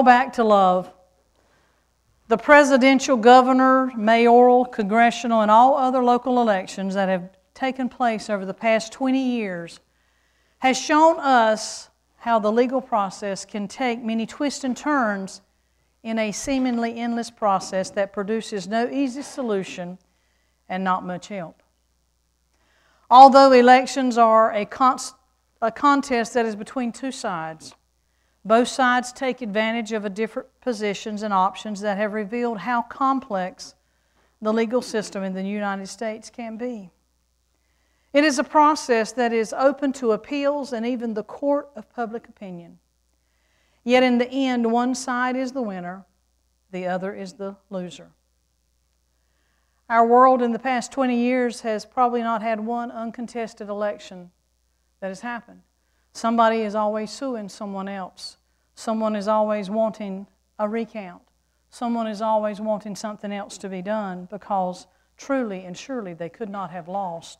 back to love. The presidential, governor, mayoral, congressional, and all other local elections that have taken place over the past 20 years has shown us how the legal process can take many twists and turns in a seemingly endless process that produces no easy solution and not much help. Although elections are a contest that is between two sides, both sides take advantage of different positions and options that have revealed how complex the legal system in the United States can be. It is a process that is open to appeals and even the court of public opinion. Yet in the end, one side is the winner, the other is the loser. Our world in the past 20 years has probably not had one uncontested election that has happened. Somebody is always suing someone else. Someone is always wanting a recount. Someone is always wanting something else to be done because truly and surely they could not have lost.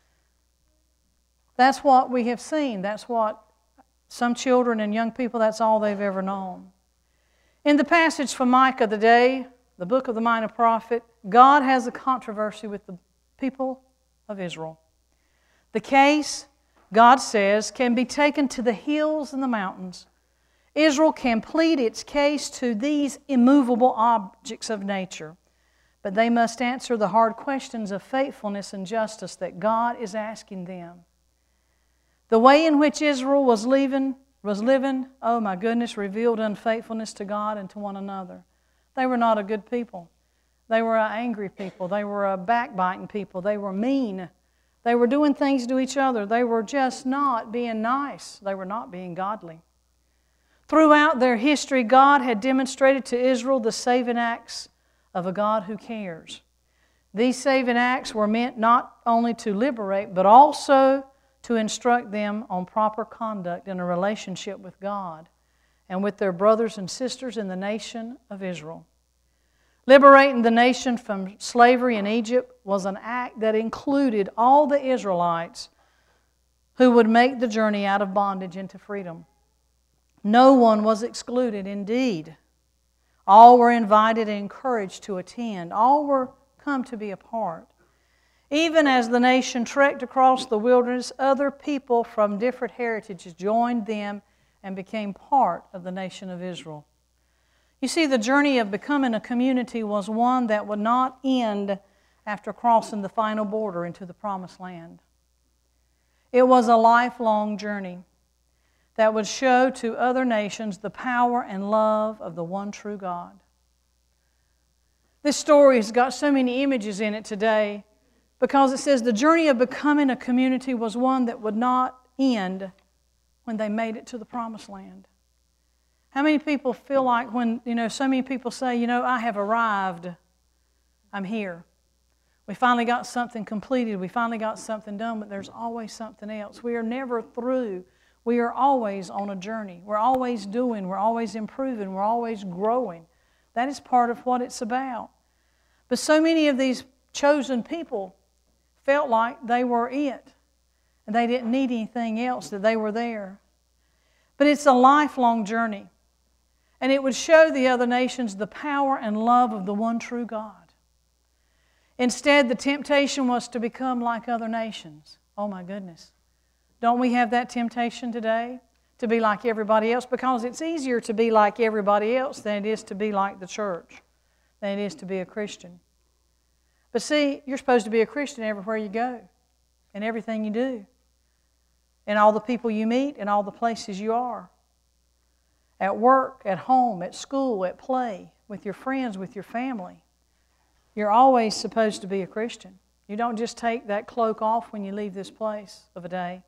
That's what we have seen. That's what some children and young people, that's all they've ever known. In the passage from Micah today, the book of the minor prophet, God has a controversy with the people of Israel. The case, God says, can be taken to the hills and the mountains. Israel can plead its case to these immovable objects of nature, but they must answer the hard questions of faithfulness and justice that God is asking them. The way in which Israel was living, oh my goodness, revealed unfaithfulness to God and to one another. They were not a good people. They were an angry people. They were a backbiting people. They were mean. They were doing things to each other. They were just not being nice. They were not being godly. Throughout their history, God had demonstrated to Israel the saving acts of a God who cares. These saving acts were meant not only to liberate, but also to instruct them on proper conduct in a relationship with God and with their brothers and sisters in the nation of Israel. Liberating the nation from slavery in Egypt was an act that included all the Israelites who would make the journey out of bondage into freedom. No one was excluded, indeed. All were invited and encouraged to attend. All were come to be a part. Even as the nation trekked across the wilderness, other people from different heritages joined them and became part of the nation of Israel. You see, the journey of becoming a community was one that would not end after crossing the final border into the Promised Land. It was a lifelong journey that would show to other nations the power and love of the one true God. This story has got so many images in it today because it says the journey of becoming a community was one that would not end when they made it to the Promised Land. How many people feel like when, so many people say, I have arrived, I'm here. We finally got something completed, we finally got something done, but there's always something else. We are never through. We are always on a journey. We're always doing, we're always improving, we're always growing. That is part of what it's about. But so many of these chosen people felt like they were it, and they didn't need anything else, that they were there. But it's a lifelong journey. And it would show the other nations the power and love of the one true God. Instead, the temptation was to become like other nations. Oh my goodness. Don't we have that temptation today? To be like everybody else? Because it's easier to be like everybody else than it is to be like the church, than it is to be a Christian. But see, you're supposed to be a Christian everywhere you go, in everything you do, in all the people you meet, in all the places you are. At work, at home, at school, at play, with your friends, with your family. You're always supposed to be a Christian. You don't just take that cloak off when you leave this place of a day.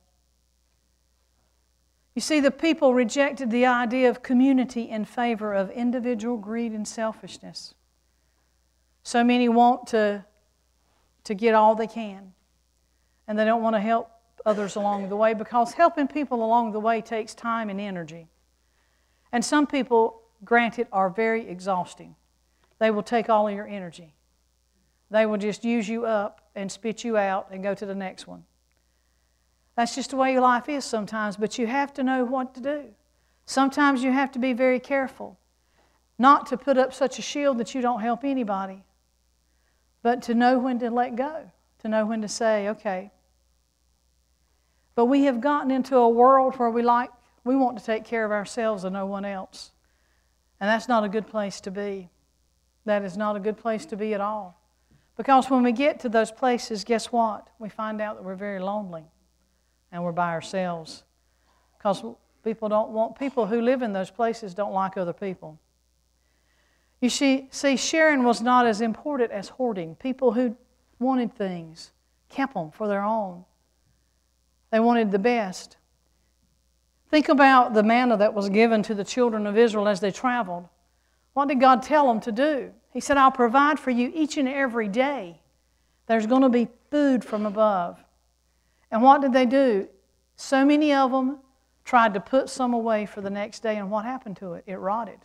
You see, the people rejected the idea of community in favor of individual greed and selfishness. So many want to get all they can, and they don't want to help others along the way because helping people along the way takes time and energy. And some people, granted, are very exhausting. They will take all of your energy. They will just use you up and spit you out and go to the next one. That's just the way your life is sometimes, but you have to know what to do. Sometimes you have to be very careful. Not to put up such a shield that you don't help anybody, but to know when to let go, to know when to say, okay. But we have gotten into a world where we want to take care of ourselves and no one else. And that's not a good place to be. That is not a good place to be at all. Because when we get to those places, guess what? We find out that we're very lonely and we're by ourselves. Because people who live in those places don't like other people. You see, sharing was not as important as hoarding. People who wanted things kept them for their own. They wanted the best. Think about the manna that was given to the children of Israel as they traveled. What did God tell them to do? He said, I'll provide for you each and every day. There's going to be food from above. And what did they do? So many of them tried to put some away for the next day, and what happened to it? It rotted.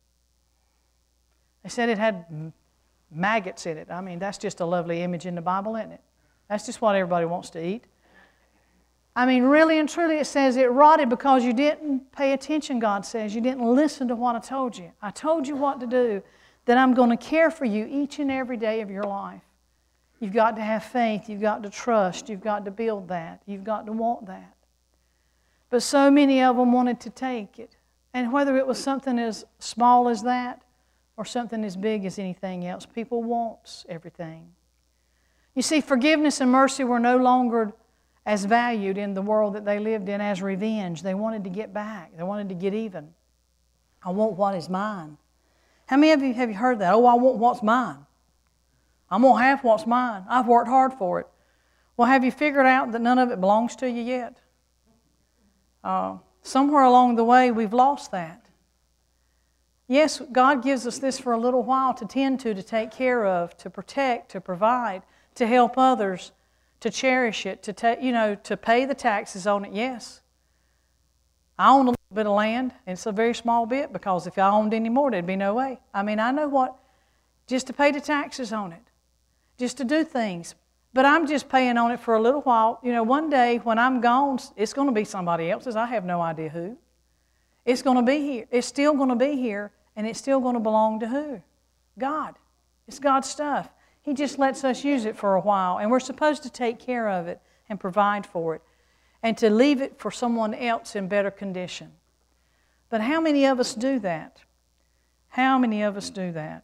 They said it had maggots in it. I mean, that's just a lovely image in the Bible, isn't it? That's just what everybody wants to eat. I mean, really and truly it says it rotted because you didn't pay attention, God says. You didn't listen to what I told you. I told you what to do, that I'm going to care for you each and every day of your life. You've got to have faith. You've got to trust. You've got to build that. You've got to want that. But so many of them wanted to take it. And whether it was something as small as that or something as big as anything else, people want everything. You see, forgiveness and mercy were no longer as valued in the world that they lived in as revenge. They wanted to get back. They wanted to get even. I want what is mine. How many of you have you heard that? Oh, I want what's mine. I'm going to have what's mine. I've worked hard for it. Well, have you figured out that none of it belongs to you yet? Somewhere along the way, we've lost that. Yes, God gives us this for a little while to tend to take care of, to protect, to provide, to help others, to cherish it, to pay the taxes on it, yes. I own a little bit of land, and it's a very small bit, because if I owned any more, there'd be no way. I mean, I know what, just to pay the taxes on it, just to do things. But I'm just paying on it for a little while. You know, one day when I'm gone, it's going to be somebody else's. I have no idea who. It's going to be here. It's still going to be here, and it's still going to belong to who? God. It's God's stuff. He just lets us use it for a while, and we're supposed to take care of it and provide for it and to leave it for someone else in better condition. But how many of us do that? How many of us do that?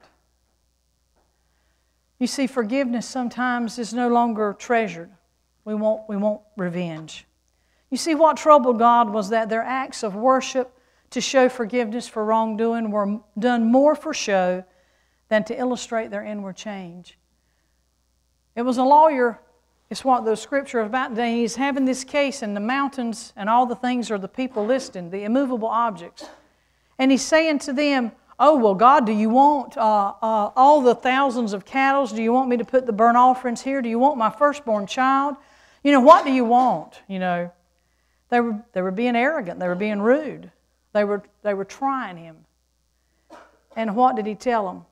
You see, forgiveness sometimes is no longer treasured. We want revenge. You see, what troubled God was that their acts of worship to show forgiveness for wrongdoing were done more for show than to illustrate their inward change. It was a lawyer, it's what the scripture is about today. He's having this case, and the mountains and all the things are the people listed, the immovable objects. And he's saying to them, oh, well, God, do you want all the thousands of cattle? Do you want me to put the burnt offerings here? Do you want my firstborn child? You know, what do you want? You know, they were being arrogant. They were being rude. They were trying him. And what did he tell them?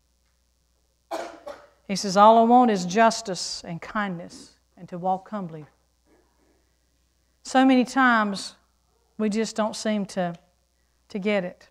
He says, all I want is justice and kindness and to walk humbly. So many times we just don't seem to get it.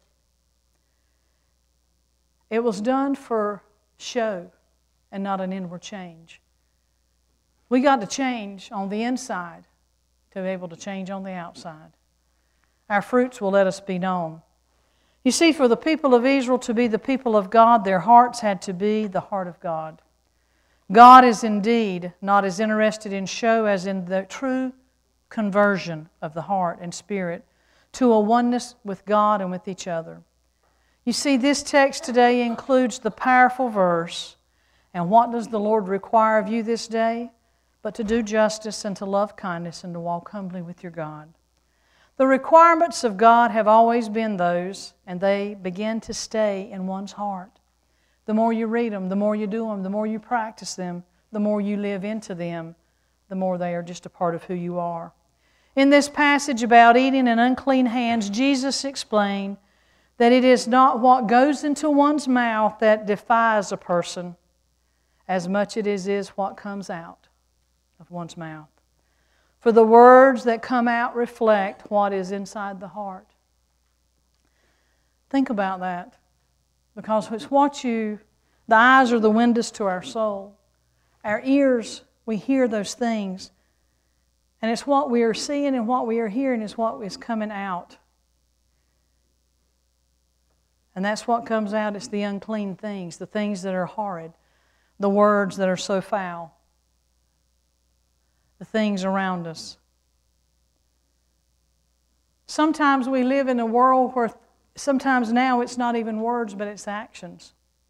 It was done for show and not an inward change. We got to change on the inside to be able to change on the outside. Our fruits will let us be known. You see, for the people of Israel to be the people of God, their hearts had to be the heart of God. God is indeed not as interested in show as in the true conversion of the heart and spirit to a oneness with God and with each other. You see, this text today includes the powerful verse, and what does the Lord require of you this day? But to do justice and to love kindness and to walk humbly with your God. The requirements of God have always been those, and they begin to stay in one's heart. The more you read them, the more you do them, the more you practice them, the more you live into them, the more they are just a part of who you are. In this passage about eating in unclean hands, Jesus explained that it is not what goes into one's mouth that defies a person as much as it is what comes out of one's mouth. For the words that come out reflect what is inside the heart. Think about that. Because it's the eyes are the windows to our soul. Our ears, we hear those things. And it's what we are seeing and what we are hearing is what is coming out. And that's what comes out. It's the unclean things, the things that are horrid, the words that are so foul, the things around us. Sometimes we live in a world where sometimes now it's not even words, but it's actions.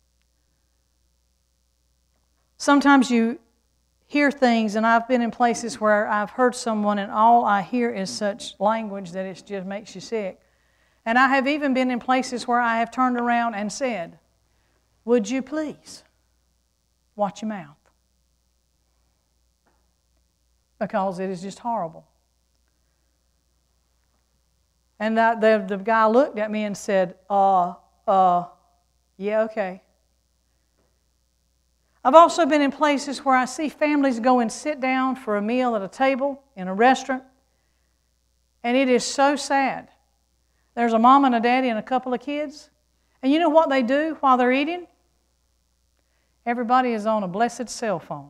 Sometimes you hear things, and I've been in places where I've heard someone and all I hear is such language that it just makes you sick. And I have even been in places where I have turned around and said, would you please watch your mouth? Because it is just horrible. And the guy looked at me and said, yeah, okay. I've also been in places where I see families go and sit down for a meal at a table in a restaurant, and it is so sad. There's a mom and a daddy and a couple of kids, and you know what they do while they're eating? Everybody is on a blessed cell phone.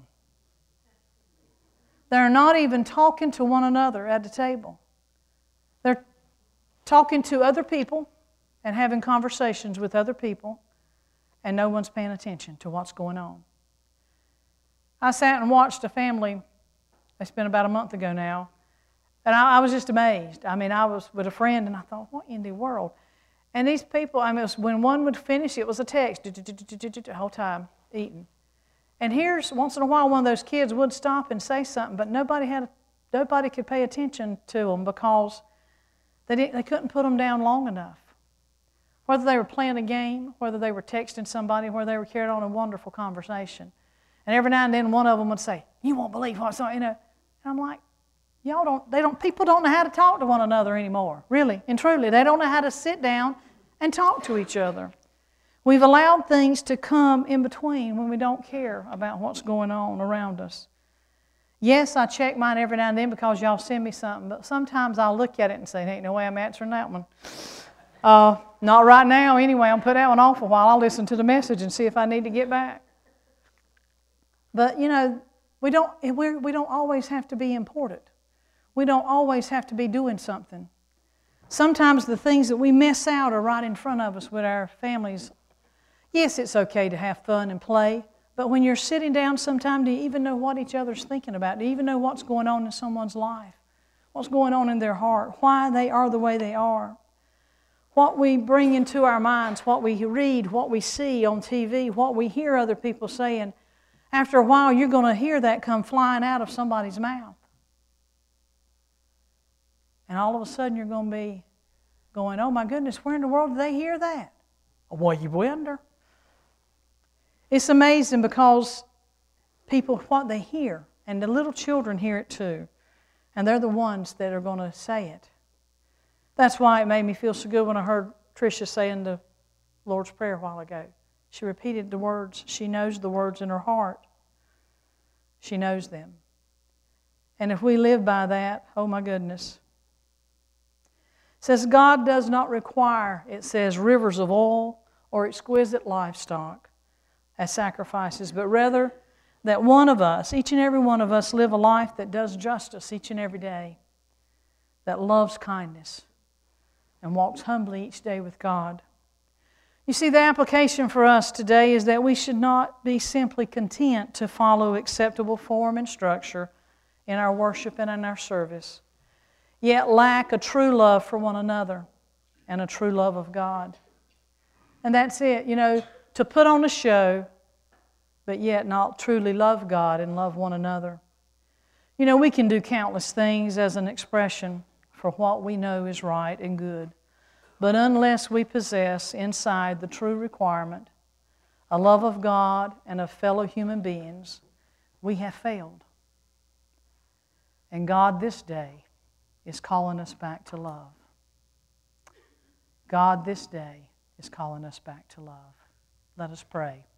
They're not even talking to one another at the table. They're talking to other people and having conversations with other people, and no one's paying attention to what's going on. I sat and watched a family, it's been about a month ago now, and I was just amazed. I mean, I was with a friend, and I thought, what in the world? And these people, I mean, when one would finish, it was a text, the whole time, eating. And here's, once in a while, one of those kids would stop and say something, but nobody could pay attention to them because they couldn't put them down long enough. Whether they were playing a game, whether they were texting somebody, whether they were carrying on a wonderful conversation. And every now and then one of them would say, you won't believe what's on, And I'm like, people don't know how to talk to one another anymore, really and truly. They don't know how to sit down and talk to each other. We've allowed things to come in between when we don't care about what's going on around us. Yes, I check mine every now and then because y'all send me something, but sometimes I'll look at it and say, ain't no way I'm answering that one. Not right now anyway. I'll put that one off a while. I'll listen to the message and see if I need to get back. But, we don't always have to be important. We don't always have to be doing something. Sometimes the things that we miss out are right in front of us with our families. Yes, it's okay to have fun and play, but when you're sitting down sometime, do you even know what each other's thinking about? Do you even know what's going on in someone's life? What's going on in their heart? Why they are the way they are? What we bring into our minds, what we read, what we see on TV, what we hear other people saying, after a while you're going to hear that come flying out of somebody's mouth. And all of a sudden you're going to be going, oh my goodness, where in the world did they hear that? Well, you wonder. It's amazing because people, what they hear, and the little children hear it too, and they're the ones that are going to say it. That's why it made me feel so good when I heard Tricia saying the Lord's Prayer a while ago. She repeated the words. She knows the words in her heart. She knows them. And if we live by that, oh my goodness. It says God does not require, it says, rivers of oil or exquisite livestock as sacrifices, but rather that one of us, each and every one of us, live a life that does justice each and every day, that loves kindness and walks humbly each day with God. You see, the application for us today is that we should not be simply content to follow acceptable form and structure in our worship and in our service, yet lack a true love for one another and a true love of God. And that's it, to put on a show, but yet not truly love God and love one another. We can do countless things as an expression for what we know is right and good. But unless we possess inside the true requirement, a love of God and of fellow human beings, we have failed. And God this day is calling us back to love. God this day is calling us back to love. Let us pray.